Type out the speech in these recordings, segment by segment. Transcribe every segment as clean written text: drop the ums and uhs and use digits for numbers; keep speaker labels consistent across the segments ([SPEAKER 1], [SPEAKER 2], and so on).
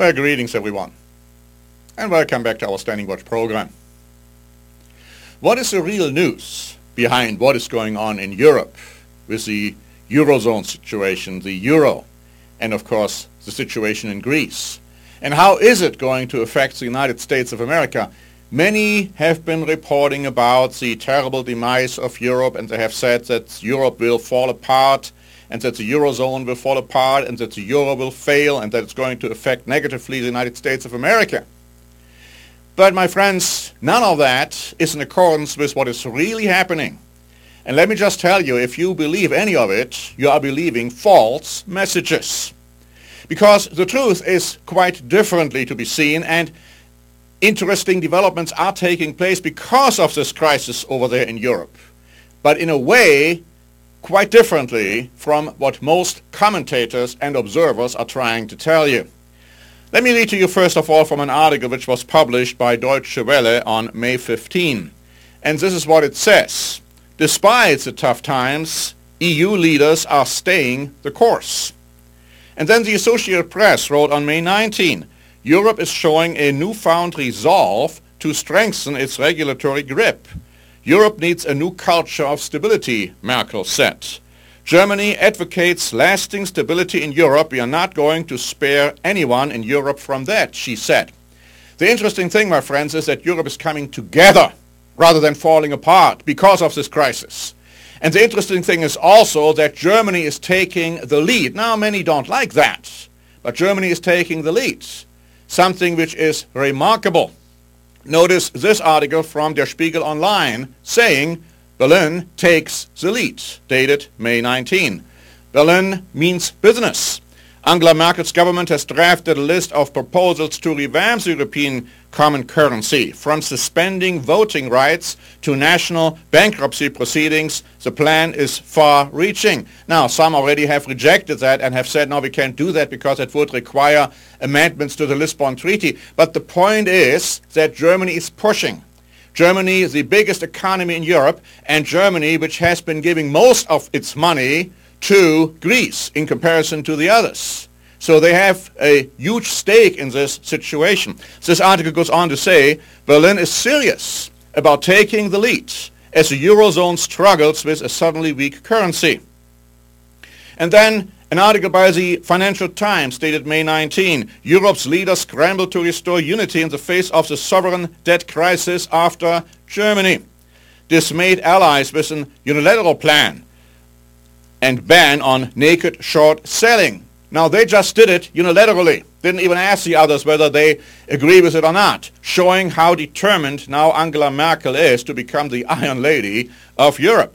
[SPEAKER 1] Well, greetings everyone, and welcome back to our Standing Watch program. What is the real news behind what is going on in Europe with the Eurozone situation, the Euro, and of course the situation in Greece? And how is it going to affect the United States of America? Many have been reporting about the terrible demise of Europe, and they have said that Europe will fall apart, and that the Eurozone will fall apart, and that the Euro will fail, and that it's going to affect negatively the United States of America. But my friends, none of that is in accordance with what is really happening. And let me just tell you, if you believe any of it, you are believing false messages. Because the truth is quite differently to be seen, and interesting developments are taking place because of this crisis over there in Europe. But in a way, quite differently from what most commentators and observers are trying to tell you. Let me read to you first of all from an article which was published by Deutsche Welle on May 15. And this is what it says. Despite the tough times, EU leaders are staying the course. And then the Associated Press wrote on May 19, Europe is showing a newfound resolve to strengthen its regulatory grip. Europe needs a new culture of stability, Merkel said. Germany advocates lasting stability in Europe. We are not going to spare anyone in Europe from that, she said. The interesting thing, my friends, is that Europe is coming together rather than falling apart because of this crisis. And the interesting thing is also that Germany is taking the lead. Now, many don't like that, but Germany is taking the lead, something which is remarkable. Notice this article from Der Spiegel Online saying Berlin takes the lead, dated May 19. Berlin means business. Angela Merkel's government has drafted a list of proposals to revamp the European common currency. From suspending voting rights to national bankruptcy proceedings, the plan is far-reaching. Now, some already have rejected that and have said, no, we can't do that because it would require amendments to the Lisbon Treaty. But the point is that Germany is pushing. Germany is the biggest economy in Europe, and Germany, which has been giving most of its money to Greece in comparison to the others. So they have a huge stake in this situation. This article goes on to say Berlin is serious about taking the lead as the Eurozone struggles with a suddenly weak currency. And then an article by the Financial Times dated May 19. Europe's leaders scramble to restore unity in the face of the sovereign debt crisis after Germany. Dismayed allies with an unilateral plan and ban on naked short selling. Now, they just did it unilaterally. Didn't even ask the others whether they agree with it or not, showing how determined now Angela Merkel is to become the Iron Lady of Europe.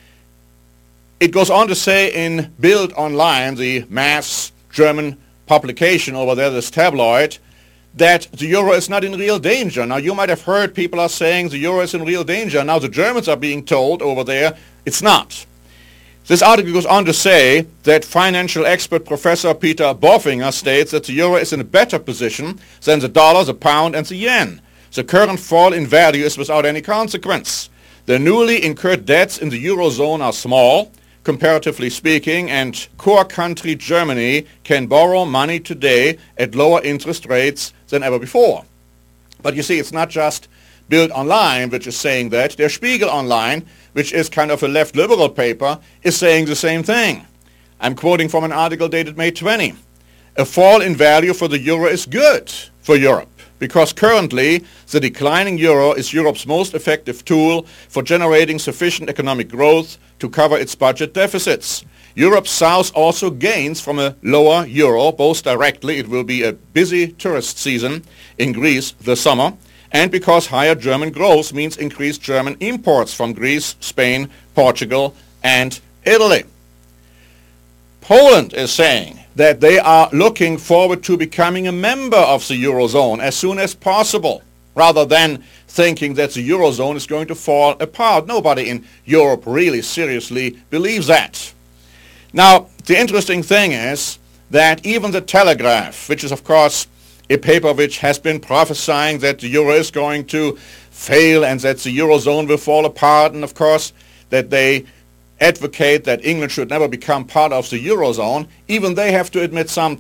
[SPEAKER 1] It goes on to say in Bild Online, the mass German publication over there, this tabloid, that the euro is not in real danger. Now, you might have heard people are saying the euro is in real danger. Now, the Germans are being told over there it's not. This article goes on to say that financial expert Professor Peter Bofinger states that the euro is in a better position than the dollar, the pound, and the yen. The current fall in value is without any consequence. The newly incurred debts in the eurozone are small, comparatively speaking, and core country Germany can borrow money today at lower interest rates than ever before. But you see, it's not just Bild Online which is saying that. Der Spiegel Online, which is kind of a left liberal paper, is saying the same thing. I'm quoting from an article dated May 20. A fall in value for the euro is good for Europe, because currently the declining euro is Europe's most effective tool for generating sufficient economic growth to cover its budget deficits. Europe South also gains from a lower euro, both directly, it will be a busy tourist season in Greece this summer, and because higher German growth means increased German imports from Greece, Spain, Portugal, and Italy. Poland is saying that they are looking forward to becoming a member of the Eurozone as soon as possible, rather than thinking that the Eurozone is going to fall apart. Nobody in Europe really seriously believes that. Now, the interesting thing is that even the Telegraph, which is of course a paper which has been prophesying that the euro is going to fail and that the Eurozone will fall apart, and of course that they advocate that England should never become part of the Eurozone, even they have to admit something.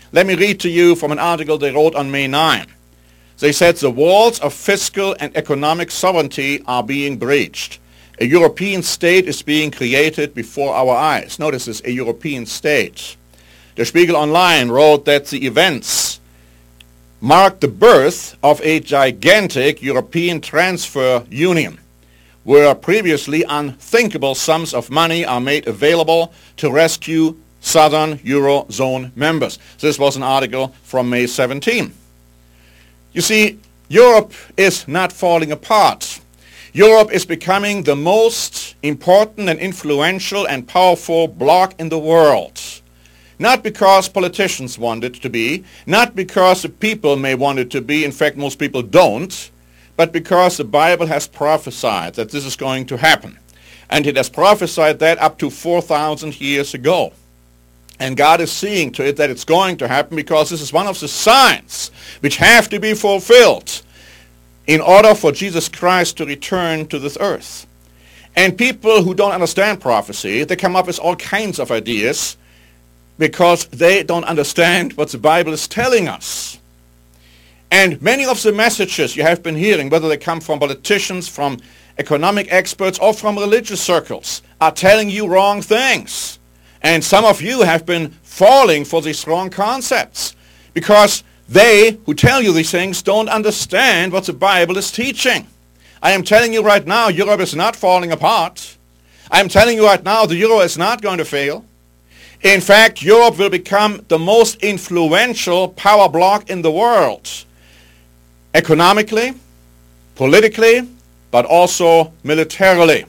[SPEAKER 1] Let me read to you from an article they wrote on May 9. They said the walls of fiscal and economic sovereignty are being breached. A European state is being created before our eyes. Notice this, a European state. Der Spiegel Online wrote that the events marked the birth of a gigantic European transfer union, where previously unthinkable sums of money are made available to rescue Southern Eurozone members. This was an article from May 17. You see, Europe is not falling apart. Europe is becoming the most important and influential and powerful bloc in the world. Not because politicians want it to be, not because the people may want it to be, in fact most people don't, but because the Bible has prophesied that this is going to happen. And it has prophesied that up to 4,000 years ago. And God is seeing to it that it's going to happen because this is one of the signs which have to be fulfilled in order for Jesus Christ to return to this earth. And people who don't understand prophecy, they come up with all kinds of ideas because they don't understand what the Bible is telling us. And many of the messages you have been hearing, whether they come from politicians, from economic experts, or from religious circles, are telling you wrong things. And some of you have been falling for these wrong concepts because they who tell you these things don't understand what the Bible is teaching. I am telling you right now, Europe is not falling apart. I am telling you right now, the euro is not going to fail. In fact, Europe will become the most influential power bloc in the world, economically, politically, but also militarily.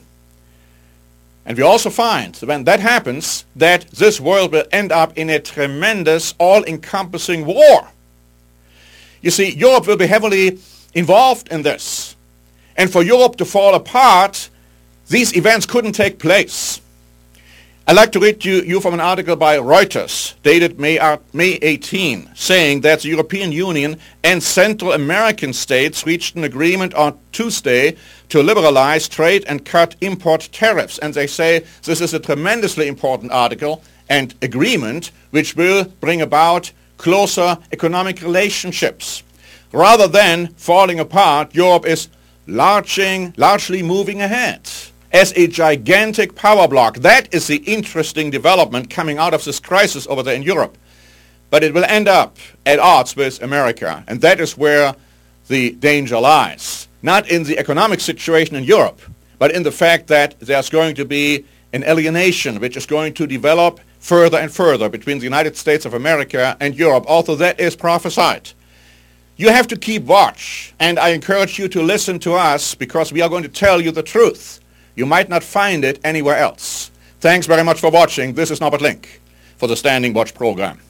[SPEAKER 1] And we also find that when that happens, that this world will end up in a tremendous, all-encompassing war. You see, Europe will be heavily involved in this. And for Europe to fall apart, these events couldn't take place. I'd like to read to you from an article by Reuters, dated May 18, saying that the European Union and Central American states reached an agreement on Tuesday to liberalize trade and cut import tariffs. And they say this is a tremendously important article and agreement which will bring about closer economic relationships. Rather than falling apart, Europe is largely moving ahead as a gigantic power bloc. That is the interesting development coming out of this crisis over there in Europe. But it will end up at odds with America, and that is where the danger lies. Not in the economic situation in Europe, but in the fact that there's going to be an alienation which is going to develop further and further between the United States of America and Europe, although that is prophesied. You have to keep watch, and I encourage you to listen to us because we are going to tell you the truth. You might not find it anywhere else. Thanks very much for watching. This is Norbert Link for the Standing Watch program.